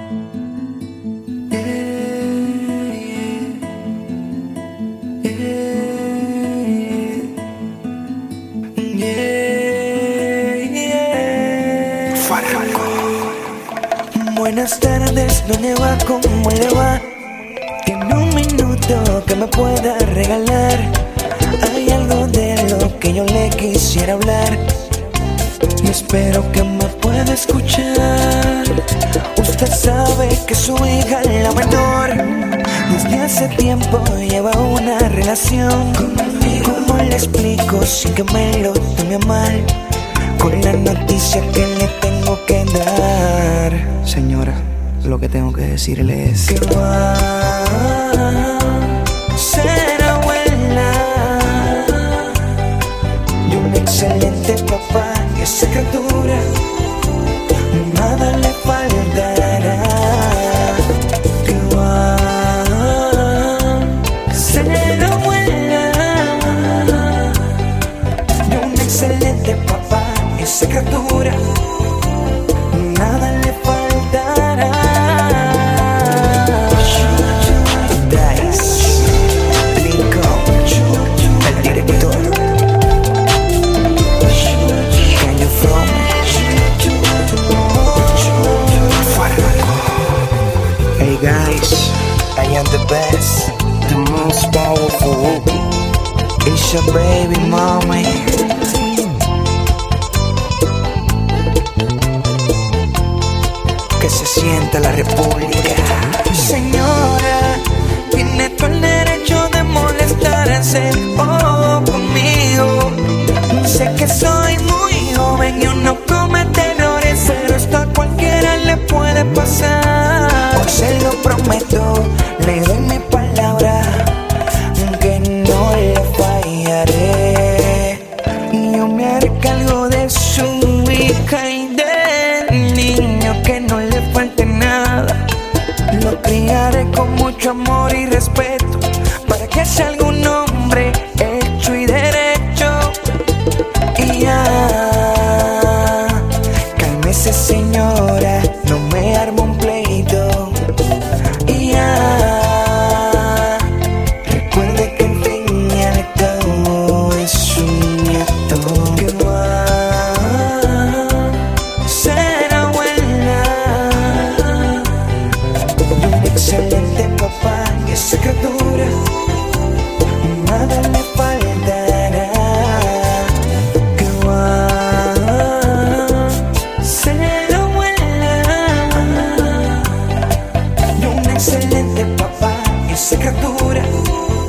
Buenas tardes, ¿dónde va? ¿Cómo le va? Tiene un minuto que me pueda regalar. Hay algo de lo que yo le quisiera hablar y espero que me pueda escuchar. Usted sabe que su hija, la menor, desde hace tiempo lleva una relación conmigo. ¿Cómo le explico sin que me lo tome a mal? Con la noticia que le tengo que dar. Señora, lo que tengo que decirle es que va a ser abuela de un excelente papá, y esa criatura nada le faltará. Que va a ser abuela de un excelente papá, y esa criatura nada le faltará. Dice Lincoln, el director. Can you feel me? Hey guys, I am the best, the most powerful. it's your baby mommy. Que se sienta la república. Señora, tiene todo el derecho de molestarse conmigo. Sé que soy muy joven y uno comete errores, pero esto a cualquiera le puede pasar. Hoy se lo prometo, le doy mi palabra que no le fallaré. Yo me haré cargo de su hija y del niño, que no le falte nada. Lo criaré con mucho amor y respeto para que sea algún hombre hecho y derecho. Y ya, cálmese señora, no me arme un pleito. Y ya, recuerde que el fin y al cabo es un nieto. Que va a ser abuela de un excelente papá, y esa criatura nada le faltará. Que va a ser abuela de un excelente papá, y esa criatura